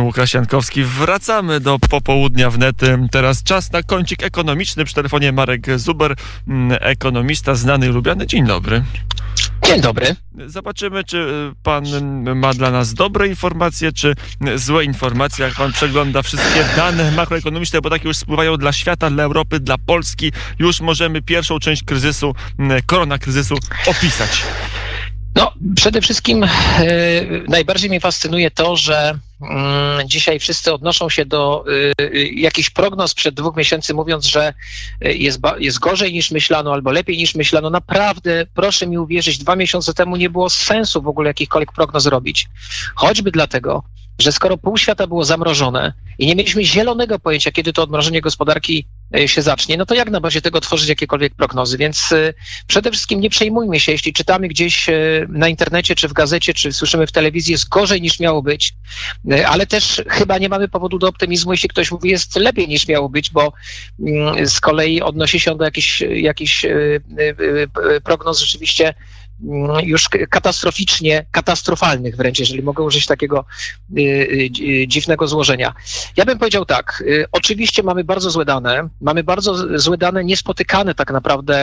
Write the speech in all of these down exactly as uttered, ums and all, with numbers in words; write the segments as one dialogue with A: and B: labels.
A: Łukasz Jankowski. Wracamy do popołudnia wnet. Teraz czas na kącik ekonomiczny. Przy telefonie Marek Zuber, ekonomista znany i lubiany. Dzień dobry.
B: Dzień dobry.
A: Zobaczymy, czy pan ma dla nas dobre informacje, czy złe informacje, jak pan przegląda wszystkie dane makroekonomiczne, bo takie już spływają dla świata, dla Europy, dla Polski. Już możemy pierwszą część kryzysu, koronakryzysu opisać.
B: No, przede wszystkim e, najbardziej mnie fascynuje to, że mm, dzisiaj wszyscy odnoszą się do e, jakichś prognoz sprzed dwóch miesięcy, mówiąc, że jest, ba- jest gorzej niż myślano albo lepiej niż myślano. Naprawdę, proszę mi uwierzyć, dwa miesiące temu nie było sensu w ogóle jakichkolwiek prognoz robić. Choćby dlatego, że skoro pół świata było zamrożone i nie mieliśmy zielonego pojęcia, kiedy to odmrożenie gospodarki się zacznie, no to jak na bazie tego tworzyć jakiekolwiek prognozy? Więc przede wszystkim nie przejmujmy się, jeśli czytamy gdzieś na internecie, czy w gazecie, czy słyszymy w telewizji, jest gorzej niż miało być, ale też chyba nie mamy powodu do optymizmu, jeśli ktoś mówi, jest lepiej niż miało być, bo z kolei odnosi się do jakichś, jakichś prognoz rzeczywiście już katastroficznie, katastrofalnych wręcz, jeżeli mogę użyć takiego y, y, dziwnego złożenia. Ja bym powiedział tak, y, oczywiście mamy bardzo złe dane, mamy bardzo złe dane, niespotykane tak naprawdę,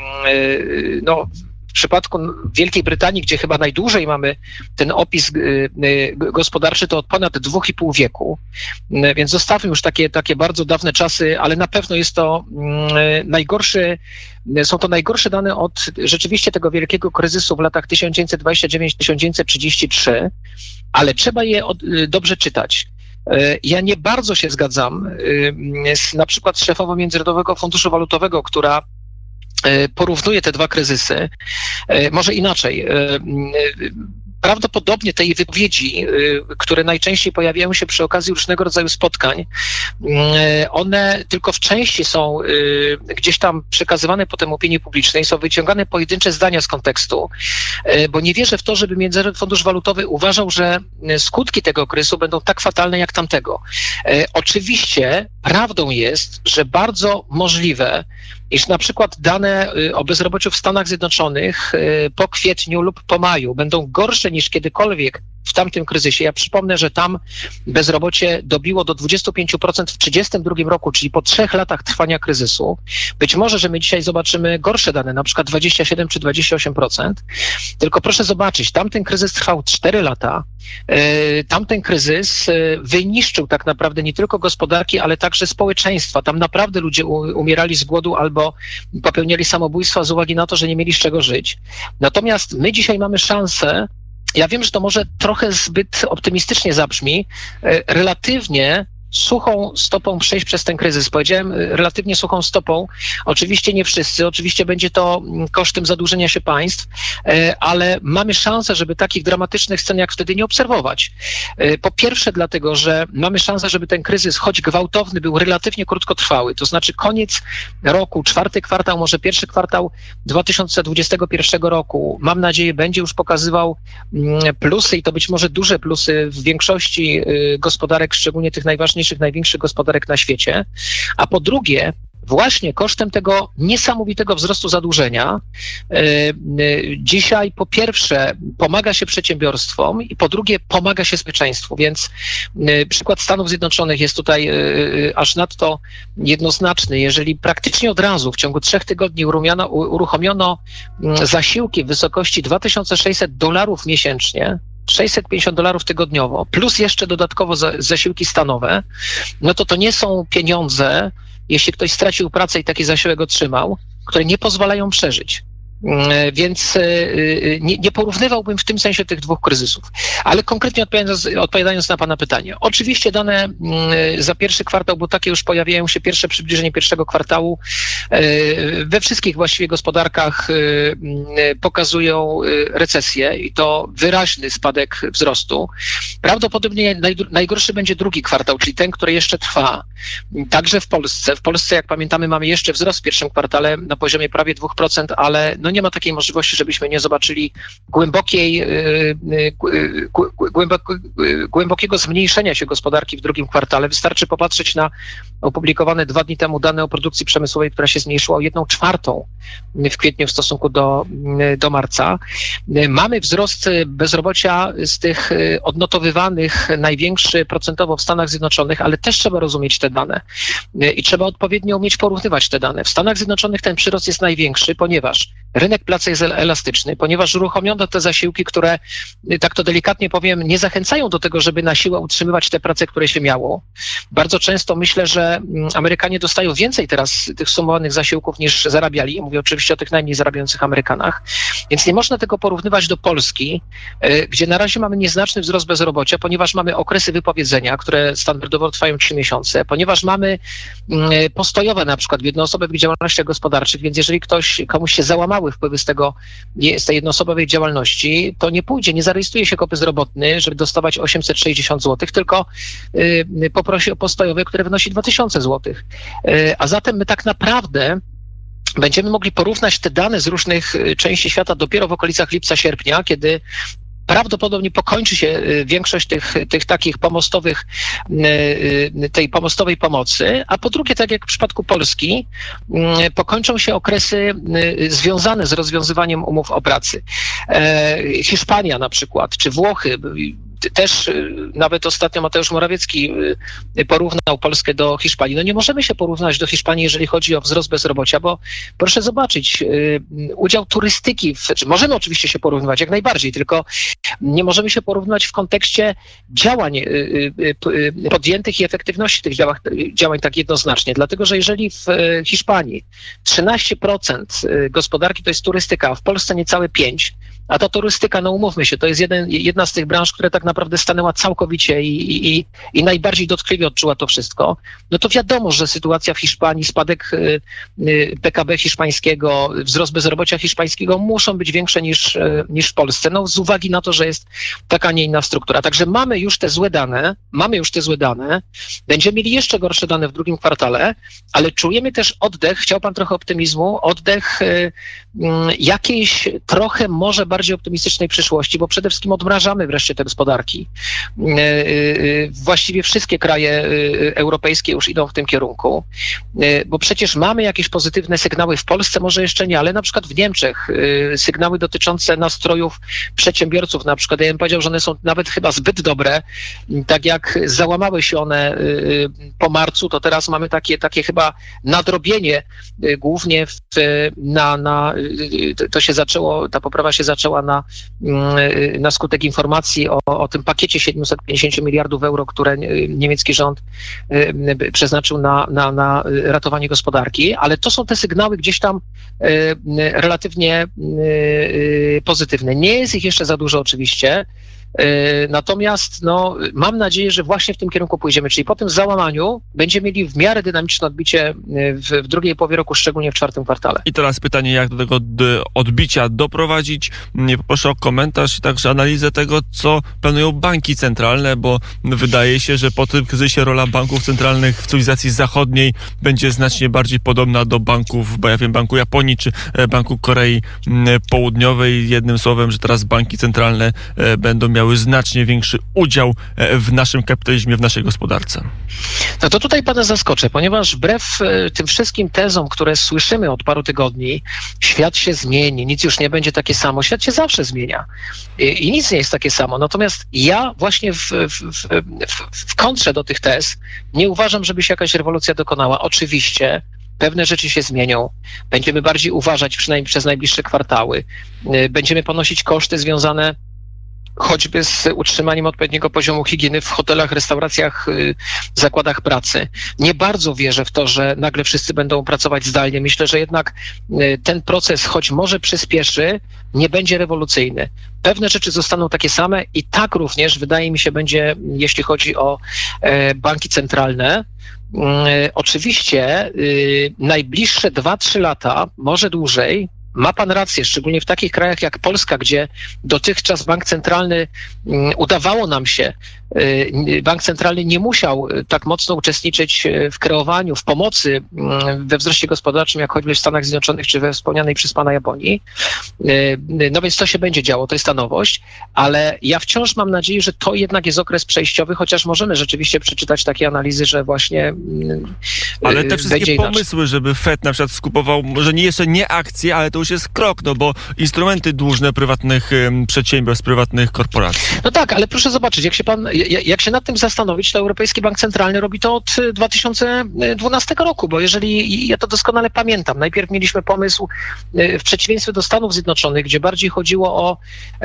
B: y, no w przypadku Wielkiej Brytanii, gdzie chyba najdłużej mamy ten opis gospodarczy, to od ponad dwóch i pół wieku, więc zostawmy już takie, takie bardzo dawne czasy, ale na pewno jest to najgorszy, są to najgorsze dane od rzeczywiście tego wielkiego kryzysu w latach tysiąc dziewięćset dwadzieścia dziewięć do tysiąc dziewięćset trzydzieści trzy, ale trzeba je od, dobrze czytać. Ja nie bardzo się zgadzam z na przykład z szefową Międzynarodowego Funduszu Walutowego, która porównuje te dwa kryzysy. Może inaczej. Prawdopodobnie te jej wypowiedzi, które najczęściej pojawiają się przy okazji różnego rodzaju spotkań, one tylko w części są gdzieś tam przekazywane potem opinii publicznej, są wyciągane pojedyncze zdania z kontekstu, bo nie wierzę w to, żeby Międzynarodowy Fundusz Walutowy uważał, że skutki tego kryzysu będą tak fatalne jak tamtego. Oczywiście prawdą jest, że bardzo możliwe, iż na przykład dane o bezrobociu w Stanach Zjednoczonych po kwietniu lub po maju będą gorsze niż kiedykolwiek w tamtym kryzysie. Ja przypomnę, że tam bezrobocie dobiło do dwadzieścia pięć procent w trzydziestym drugim roku, czyli po trzech latach trwania kryzysu. Być może, że my dzisiaj zobaczymy gorsze dane, na przykład dwadzieścia siedem czy dwadzieścia osiem procent. Tylko proszę zobaczyć, tamten kryzys trwał cztery lata. Tamten kryzys wyniszczył tak naprawdę nie tylko gospodarki, ale także społeczeństwa. Tam naprawdę ludzie umierali z głodu albo popełniali samobójstwa z uwagi na to, że nie mieli z czego żyć. Natomiast my dzisiaj mamy szansę, ja wiem, że to może trochę zbyt optymistycznie zabrzmi, relatywnie suchą stopą przejść przez ten kryzys. Powiedziałem relatywnie suchą stopą. Oczywiście nie wszyscy, oczywiście będzie to kosztem zadłużenia się państw, ale mamy szansę, żeby takich dramatycznych scen jak wtedy nie obserwować. Po pierwsze dlatego, że mamy szansę, żeby ten kryzys, choć gwałtowny, był relatywnie krótkotrwały. To znaczy koniec roku, czwarty kwartał, może pierwszy kwartał dwa tysiące dwudziestego pierwszego roku, mam nadzieję, będzie już pokazywał plusy i to być może duże plusy w większości gospodarek, szczególnie tych najważniejszych największych gospodarek na świecie, a po drugie, właśnie kosztem tego niesamowitego wzrostu zadłużenia dzisiaj po pierwsze pomaga się przedsiębiorstwom i po drugie pomaga się społeczeństwu, więc przykład Stanów Zjednoczonych jest tutaj aż nadto jednoznaczny. Jeżeli praktycznie od razu w ciągu trzech tygodni uruchomiono, uruchomiono zasiłki w wysokości dwa tysiące sześćset dolarów miesięcznie, sześćset pięćdziesiąt dolarów tygodniowo, plus jeszcze dodatkowo za, zasiłki stanowe, no to to nie są pieniądze, jeśli ktoś stracił pracę i taki zasiłek otrzymał, które nie pozwalają przeżyć. Więc nie, nie porównywałbym w tym sensie tych dwóch kryzysów. Ale konkretnie odpowiadając, odpowiadając na pana pytanie. Oczywiście dane za pierwszy kwartał, bo takie już pojawiają się, pierwsze przybliżenie pierwszego kwartału we wszystkich właściwie gospodarkach pokazują recesję i to wyraźny spadek wzrostu. Prawdopodobnie najgorszy będzie drugi kwartał, czyli ten, który jeszcze trwa. Także w Polsce. W Polsce, jak pamiętamy, mamy jeszcze wzrost w pierwszym kwartale na poziomie prawie dwa procent, ale no nie ma takiej możliwości, żebyśmy nie zobaczyli głębokiej, głęboko, głębokiego zmniejszenia się gospodarki w drugim kwartale. Wystarczy popatrzeć na opublikowane dwa dni temu dane o produkcji przemysłowej, która się zmniejszyła o jedną czwartą w kwietniu w stosunku do, do marca. Mamy wzrost bezrobocia z tych odnotowywanych największy procentowo w Stanach Zjednoczonych, ale też trzeba rozumieć te dane i trzeba odpowiednio umieć porównywać te dane. W Stanach Zjednoczonych ten przyrost jest największy, ponieważ rynek pracy jest elastyczny, ponieważ uruchomiono te zasiłki, które, tak to delikatnie powiem, nie zachęcają do tego, żeby na siłę utrzymywać te prace, które się miało. Bardzo często myślę, że Amerykanie dostają więcej teraz tych sumowanych zasiłków niż zarabiali. Mówię oczywiście o tych najmniej zarabiających Amerykanach. Więc nie można tego porównywać do Polski, gdzie na razie mamy nieznaczny wzrost bezrobocia, ponieważ mamy okresy wypowiedzenia, które standardowo trwają trzy miesiące, ponieważ mamy postojowe na przykład w jednoosobowych działalnościach gospodarczych, więc jeżeli ktoś, komuś się załamały wpływy z tego, z tej jednoosobowej działalności, to nie pójdzie, nie zarejestruje się jako bezrobotny, żeby dostawać osiemset sześćdziesiąt złotych, tylko y, poprosi o postojowe, które wynosi dwa tysiące złotych. Y, a zatem my tak naprawdę będziemy mogli porównać te dane z różnych części świata dopiero w okolicach lipca, sierpnia, kiedy prawdopodobnie pokończy się większość tych, tych takich pomostowych, tej pomostowej pomocy, a po drugie, tak jak w przypadku Polski, pokończą się okresy związane z rozwiązywaniem umów o pracy. Hiszpania na przykład, czy Włochy, też nawet ostatnio Mateusz Morawiecki porównał Polskę do Hiszpanii. No nie możemy się porównać do Hiszpanii, jeżeli chodzi o wzrost bezrobocia, bo proszę zobaczyć, udział turystyki, w, czy możemy oczywiście się porównywać jak najbardziej, tylko nie możemy się porównywać w kontekście działań podjętych i efektywności tych działań, działań tak jednoznacznie. Dlatego, że jeżeli w Hiszpanii trzynaście procent gospodarki to jest turystyka, a w Polsce niecałe pięć procent, a ta turystyka, no umówmy się, to jest jeden, jedna z tych branż, która tak naprawdę stanęła całkowicie i, i, i najbardziej dotkliwie odczuła to wszystko, no to wiadomo, że sytuacja w Hiszpanii, spadek P K B hiszpańskiego, wzrost bezrobocia hiszpańskiego muszą być większe niż, niż w Polsce, no z uwagi na to, że jest taka, nie inna struktura. Także mamy już te złe dane, mamy już te złe dane, będziemy mieli jeszcze gorsze dane w drugim kwartale, ale czujemy też oddech, chciał pan trochę optymizmu, oddech y, y, jakiejś trochę może bardziej bardziej optymistycznej przyszłości, bo przede wszystkim odmrażamy wreszcie te gospodarki. Właściwie wszystkie kraje europejskie już idą w tym kierunku, bo przecież mamy jakieś pozytywne sygnały w Polsce, może jeszcze nie, ale na przykład w Niemczech sygnały dotyczące nastrojów przedsiębiorców, na przykład ja bym powiedział, że one są nawet chyba zbyt dobre, tak jak załamały się one po marcu, to teraz mamy takie, takie chyba nadrobienie głównie w, na, na to się zaczęło, ta poprawa się zaczęła na, na skutek informacji o, o tym pakiecie siedemset pięćdziesiąt miliardów euro, które niemiecki rząd przeznaczył na, na, na ratowanie gospodarki, ale to są te sygnały gdzieś tam relatywnie pozytywne. Nie jest ich jeszcze za dużo oczywiście, natomiast no, mam nadzieję, że właśnie w tym kierunku pójdziemy, czyli po tym załamaniu będziemy mieli w miarę dynamiczne odbicie w, w drugiej połowie roku, szczególnie w czwartym kwartale.
A: I teraz pytanie, jak do tego odbicia doprowadzić? Poproszę o komentarz i także analizę tego, co planują banki centralne, bo wydaje się, że po tym kryzysie rola banków centralnych w cywilizacji zachodniej będzie znacznie bardziej podobna do banków, bo ja wiem, Banku Japonii czy Banku Korei Południowej. Jednym słowem, że teraz banki centralne będą miały znacznie większy udział w naszym kapitalizmie, w naszej gospodarce.
B: No to tutaj pana zaskoczę, ponieważ wbrew tym wszystkim tezom, które słyszymy od paru tygodni, świat się zmieni, nic już nie będzie takie samo. Świat się zawsze zmienia i, i nic nie jest takie samo. Natomiast ja właśnie w, w, w, w kontrze do tych tez nie uważam, żeby się jakaś rewolucja dokonała. Oczywiście pewne rzeczy się zmienią. Będziemy bardziej uważać przynajmniej przez najbliższe kwartały. Będziemy ponosić koszty związane choćby z utrzymaniem odpowiedniego poziomu higieny w hotelach, restauracjach, zakładach pracy. Nie bardzo wierzę w to, że nagle wszyscy będą pracować zdalnie. Myślę, że jednak ten proces, choć może przyspieszy, nie będzie rewolucyjny. Pewne rzeczy zostaną takie same i tak również, wydaje mi się, będzie, jeśli chodzi o banki centralne. Oczywiście najbliższe dwa trzy lata, może dłużej, ma pan rację, szczególnie w takich krajach jak Polska, gdzie dotychczas bank centralny, udawało nam się, bank centralny nie musiał tak mocno uczestniczyć w kreowaniu, w pomocy we wzroście gospodarczym, jak choćby w Stanach Zjednoczonych, czy we wspomnianej przez pana Japonii. No więc to się będzie działo, to jest ta nowość, ale ja wciąż mam nadzieję, że to jednak jest okres przejściowy, chociaż możemy rzeczywiście przeczytać takie analizy, że właśnie
A: ale te wszystkie pomysły, żeby Fed na przykład skupował, może nie jeszcze nie akcje, ale to już jest krok, no bo instrumenty dłużne prywatnych um, przedsiębiorstw, prywatnych korporacji.
B: No tak, ale proszę zobaczyć, jak się pan, jak się nad tym zastanowić, to Europejski Bank Centralny robi to od dwa tysiące dwunastego roku, bo jeżeli, ja to doskonale pamiętam, najpierw mieliśmy pomysł w przeciwieństwie do Stanów Zjednoczonych, gdzie bardziej chodziło o e,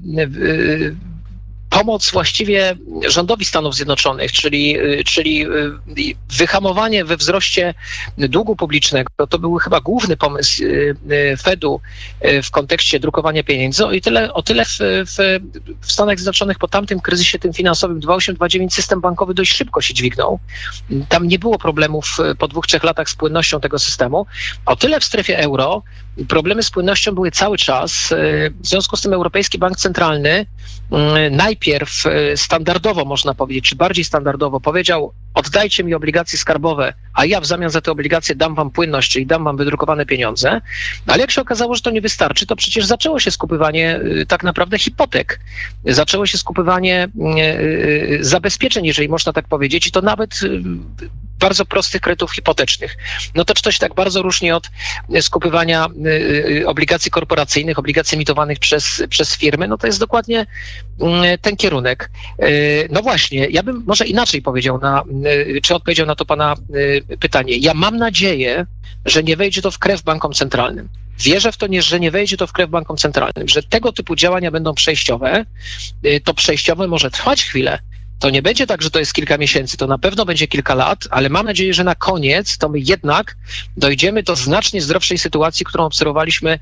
B: e, pomoc właściwie rządowi Stanów Zjednoczonych, czyli, czyli wyhamowanie we wzroście długu publicznego. To był chyba główny pomysł Fedu w kontekście drukowania pieniędzy. O tyle, o tyle w, w, w Stanach Zjednoczonych po tamtym kryzysie tym finansowym dwa tysiące osiem dwa tysiące dziewięć system bankowy dość szybko się dźwignął. Tam nie było problemów po dwóch, trzech latach z płynnością tego systemu. O tyle w strefie euro problemy z płynnością były cały czas. W związku z tym Europejski Bank Centralny najpierw standardowo, można powiedzieć, czy bardziej standardowo powiedział: oddajcie mi obligacje skarbowe, a ja w zamian za te obligacje dam wam płynność, czyli dam wam wydrukowane pieniądze. Ale jak się okazało, że to nie wystarczy, to przecież zaczęło się skupywanie tak naprawdę hipotek. Zaczęło się skupywanie zabezpieczeń, jeżeli można tak powiedzieć, i to nawet bardzo prostych kredytów hipotecznych. No to czy to się tak bardzo różni od skupywania obligacji korporacyjnych, obligacji emitowanych przez, przez firmy? No to jest dokładnie ten kierunek. No właśnie, ja bym może inaczej powiedział, na, czy odpowiedział na to pana pytanie. Ja mam nadzieję, że nie wejdzie to w krew bankom centralnym. Wierzę w to, nie, że nie wejdzie to w krew bankom centralnym, że tego typu działania będą przejściowe. To przejściowe może trwać chwilę. To nie będzie tak, że to jest kilka miesięcy, to na pewno będzie kilka lat, ale mam nadzieję, że na koniec to my jednak dojdziemy do znacznie zdrowszej sytuacji, którą obserwowaliśmy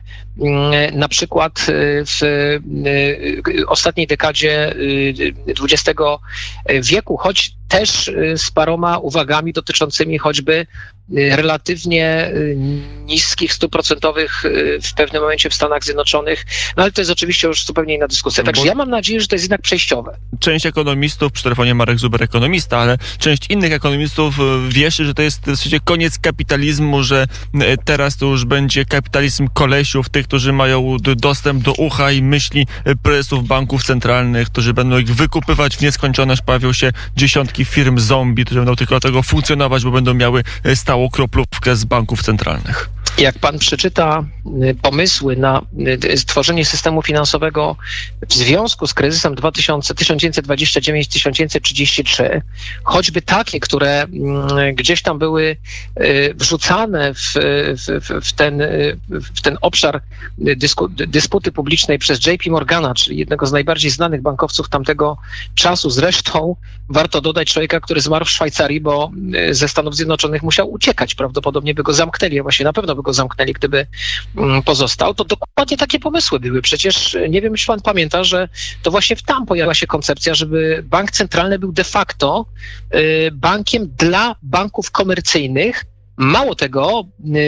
B: na przykład w ostatniej dekadzie dwudziestego wieku, choć też z paroma uwagami dotyczącymi choćby relatywnie niskich stóp procentowych w pewnym momencie w Stanach Zjednoczonych, no ale to jest oczywiście już zupełnie inna dyskusja. Także ja mam nadzieję, że to jest jednak przejściowe.
A: Część ekonomistów, przy telefonie Marek Zuber, ekonomista, ale część innych ekonomistów wierzy, że to jest w zasadzie koniec kapitalizmu, że teraz to już będzie kapitalizm kolesiów, tych, którzy mają dostęp do ucha i myśli prezesów banków centralnych, którzy będą ich wykupywać w nieskończoność, pojawią się dziesiątki firm zombie, które będą tylko dlatego funkcjonować, bo będą miały stałą kroplówkę z banków centralnych.
B: Jak pan przeczyta pomysły na stworzenie systemu finansowego w związku z kryzysem tysiąc dziewięćset dwudziestym dziewiątym do tysiąc dziewięćset trzydziestego trzeciego, choćby takie, które gdzieś tam były wrzucane w, w, w, ten, w ten obszar dysku, dysputy publicznej przez J P Morgana, czyli jednego z najbardziej znanych bankowców tamtego czasu. Zresztą warto dodać człowieka, który zmarł w Szwajcarii, bo ze Stanów Zjednoczonych musiał uciekać. Prawdopodobnie by go zamknęli, a właśnie na pewno by go zamknęli, gdyby pozostał. To dokładnie takie pomysły były. Przecież nie wiem, czy pan pamięta, że to właśnie tam pojawiła się koncepcja, żeby bank centralny był de facto bankiem dla banków komercyjnych. Mało tego,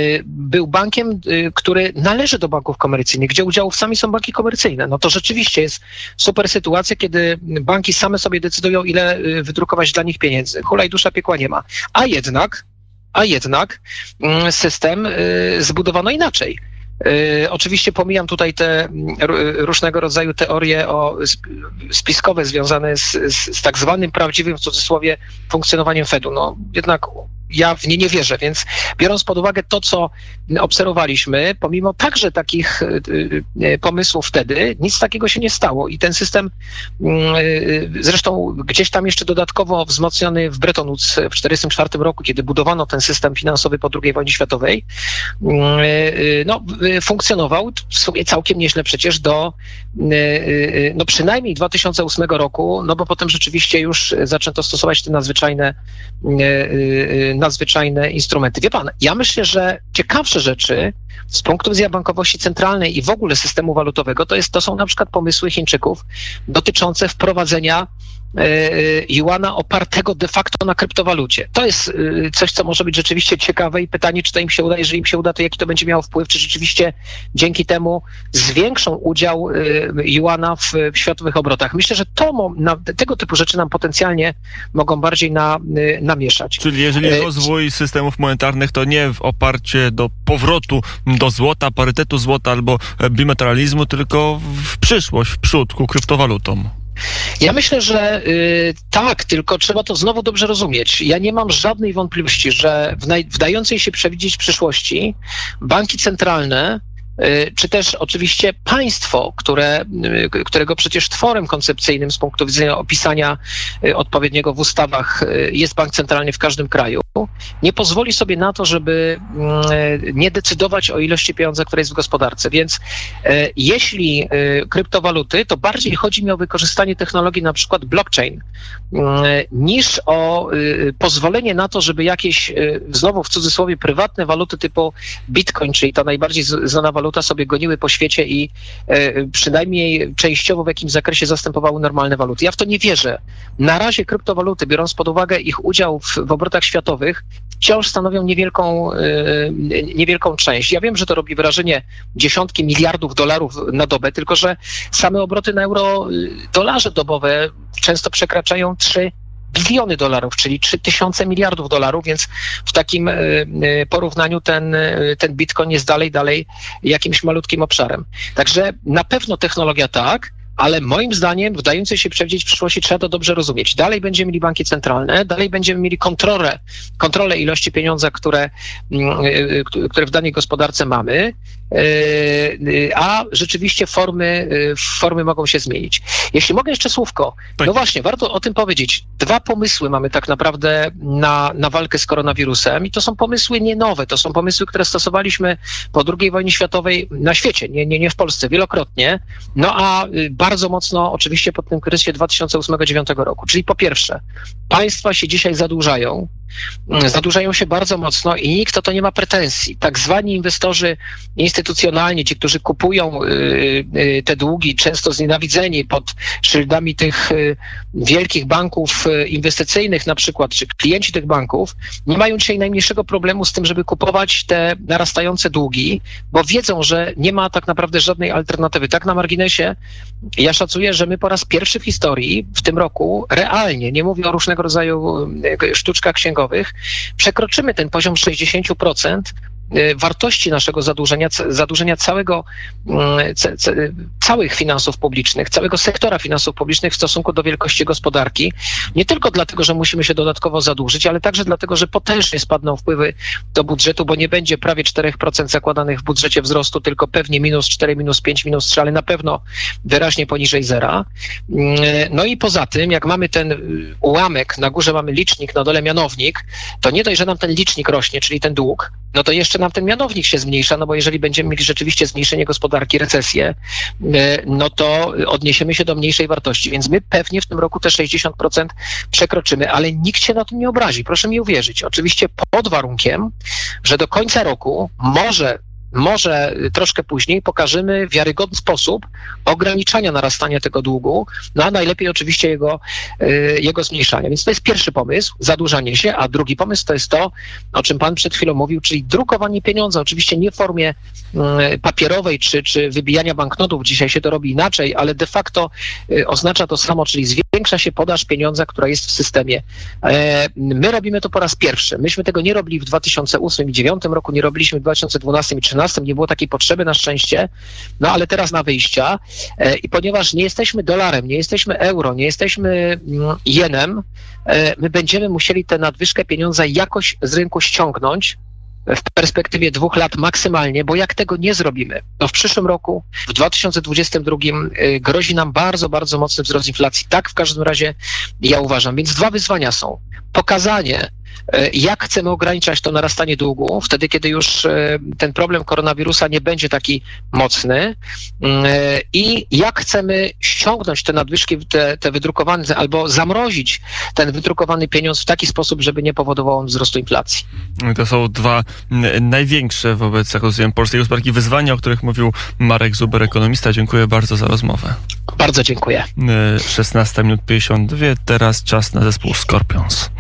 B: był bankiem, który należy do banków komercyjnych, gdzie udziałowcami są banki komercyjne. No to rzeczywiście jest super sytuacja, kiedy banki same sobie decydują, ile wydrukować dla nich pieniędzy. Hulaj dusza, piekła nie ma. A jednak, a jednak system zbudowano inaczej. Yy, oczywiście pomijam tutaj te r, różnego rodzaju teorie o spiskowe związane z, z, z tak zwanym prawdziwym, w cudzysłowie, funkcjonowaniem Fedu. No jednak ja w nie nie wierzę, więc biorąc pod uwagę to, co obserwowaliśmy, pomimo także takich y, pomysłów wtedy, nic takiego się nie stało i ten system y, zresztą gdzieś tam jeszcze dodatkowo wzmocniony w Bretton Woods w tysiąc dziewięćset czterdziestym czwartym roku, kiedy budowano ten system finansowy po drugiej wojnie światowej, y, y, no funkcjonował w sumie całkiem nieźle przecież do no przynajmniej dwa tysiące ósmego roku, no bo potem rzeczywiście już zaczęto stosować te nadzwyczajne nadzwyczajne instrumenty. Wie pan, ja myślę, że ciekawsze rzeczy z punktu widzenia bankowości centralnej i w ogóle systemu walutowego to, jest, to są na przykład pomysły Chińczyków dotyczące wprowadzenia juana opartego de facto na kryptowalucie. To jest coś, co może być rzeczywiście ciekawe i pytanie, czy to im się uda. Jeżeli im się uda, to jaki to będzie miało wpływ, czy rzeczywiście dzięki temu zwiększą udział juana w, w światowych obrotach. Myślę, że to, na, tego typu rzeczy nam potencjalnie mogą bardziej na, namieszać.
A: Czyli jeżeli rozwój systemów monetarnych to nie w oparcie do powrotu do złota, parytetu złota albo bimetalizmu, tylko w przyszłość, w przód ku kryptowalutom.
B: Ja myślę, że y, tak, tylko trzeba to znowu dobrze rozumieć. Ja nie mam żadnej wątpliwości, że w, naj, w dającej się przewidzieć przyszłości banki centralne, czy też oczywiście państwo, które, którego przecież tworem koncepcyjnym z punktu widzenia opisania odpowiedniego w ustawach jest bank centralny w każdym kraju, nie pozwoli sobie na to, żeby nie decydować o ilości pieniądza, która jest w gospodarce. Więc jeśli kryptowaluty, to bardziej chodzi mi o wykorzystanie technologii na przykład blockchain, niż o pozwolenie na to, żeby jakieś, znowu w cudzysłowie, prywatne waluty typu Bitcoin, czyli ta najbardziej znana waluta, sobie goniły po świecie i e, przynajmniej częściowo w jakimś zakresie zastępowały normalne waluty. Ja w to nie wierzę. Na razie kryptowaluty, biorąc pod uwagę ich udział w, w obrotach światowych, wciąż stanowią niewielką, e, niewielką część. Ja wiem, że to robi wrażenie dziesiątki miliardów dolarów na dobę, tylko że same obroty na euro dolarze dobowe często przekraczają trzy biliony dolarów, czyli trzy tysiące miliardów dolarów, więc w takim porównaniu ten, ten Bitcoin jest dalej, dalej jakimś malutkim obszarem. Także na pewno technologia tak, ale moim zdaniem, wdającej się przewidzieć w przyszłości, trzeba to dobrze rozumieć. Dalej będziemy mieli banki centralne, dalej będziemy mieli kontrolę, kontrolę ilości pieniądza, które, które w danej gospodarce mamy, a rzeczywiście formy, formy mogą się zmienić. Jeśli mogę jeszcze słówko, tak. No właśnie, warto o tym powiedzieć. Dwa pomysły mamy tak naprawdę na, na walkę z koronawirusem i to są pomysły nie nowe, to są pomysły, które stosowaliśmy po drugiej wojnie światowej na świecie, nie, nie, nie w Polsce, wielokrotnie, no a bardzo mocno oczywiście po tym kryzysie dwa tysiące ósmego do dwa tysiące dziewiątego roku. Czyli po pierwsze, państwa się dzisiaj zadłużają, zadłużają się bardzo mocno i nikt o to nie ma pretensji. Tak zwani inwestorzy instytucjonalni, ci, którzy kupują te długi, często znienawidzeni pod szyldami tych wielkich banków inwestycyjnych na przykład, czy klienci tych banków, nie mają dzisiaj najmniejszego problemu z tym, żeby kupować te narastające długi, bo wiedzą, że nie ma tak naprawdę żadnej alternatywy. Tak na marginesie, ja szacuję, że my po raz pierwszy w historii w tym roku realnie, nie mówię o różnego rodzaju sztuczkach księgowych, przekroczymy ten poziom sześćdziesiąt procent wartości naszego zadłużenia, zadłużenia całego, ca, ca, całych finansów publicznych, całego sektora finansów publicznych w stosunku do wielkości gospodarki. Nie tylko dlatego, że musimy się dodatkowo zadłużyć, ale także dlatego, że potężnie spadną wpływy do budżetu, bo nie będzie prawie cztery procent zakładanych w budżecie wzrostu, tylko pewnie minus cztery, minus pięć, minus trzy, ale na pewno wyraźnie poniżej zera. No i poza tym, jak mamy ten ułamek, na górze mamy licznik, na dole mianownik, to nie dość, że nam ten licznik rośnie, czyli ten dług, no to jeszcze nam ten mianownik się zmniejsza, no bo jeżeli będziemy mieli rzeczywiście zmniejszenie gospodarki, recesję, no to odniesiemy się do mniejszej wartości, więc my pewnie w tym roku te sześćdziesiąt procent przekroczymy, ale nikt się na tym nie obrazi, proszę mi uwierzyć. Oczywiście pod warunkiem, że do końca roku może Może troszkę później pokażemy w wiarygodny sposób ograniczania narastania tego długu, no a najlepiej oczywiście jego, jego zmniejszania. Więc to jest pierwszy pomysł, zadłużanie się, a drugi pomysł to jest to, o czym pan przed chwilą mówił, czyli drukowanie pieniądza. Oczywiście nie w formie papierowej czy, czy wybijania banknotów, dzisiaj się to robi inaczej, ale de facto oznacza to samo, czyli zwiększa się podaż pieniądza, która jest w systemie. My robimy to po raz pierwszy. Myśmy tego nie robili w dwa tysiące ósmym i dwa tysiące dziewiątym roku, nie robiliśmy w dwa tysiące dwunastym i dwa tysiące trzynastym, nie było takiej potrzeby na szczęście, no ale teraz na wyjścia e, i ponieważ nie jesteśmy dolarem, nie jesteśmy euro, nie jesteśmy mm, jenem, e, my będziemy musieli tę nadwyżkę pieniądza jakoś z rynku ściągnąć w perspektywie dwóch lat maksymalnie, bo jak tego nie zrobimy, to w przyszłym roku, w dwa tysiące dwudziestym drugim e, grozi nam bardzo, bardzo mocny wzrost inflacji. Tak w każdym razie ja uważam. Więc dwa wyzwania są. Pokazanie, jak chcemy ograniczać to narastanie długu, wtedy kiedy już ten problem koronawirusa nie będzie taki mocny i jak chcemy ściągnąć te nadwyżki, te, te wydrukowane, albo zamrozić ten wydrukowany pieniądz w taki sposób, żeby nie powodował on wzrostu inflacji.
A: To są dwa największe wobec, jak rozumiem, polskiej gospodarki wyzwania, o których mówił Marek Zuber, ekonomista. Dziękuję bardzo za rozmowę.
B: Bardzo dziękuję.
A: szesnasta minut pięćdziesiąt dwa, teraz czas na zespół Scorpions.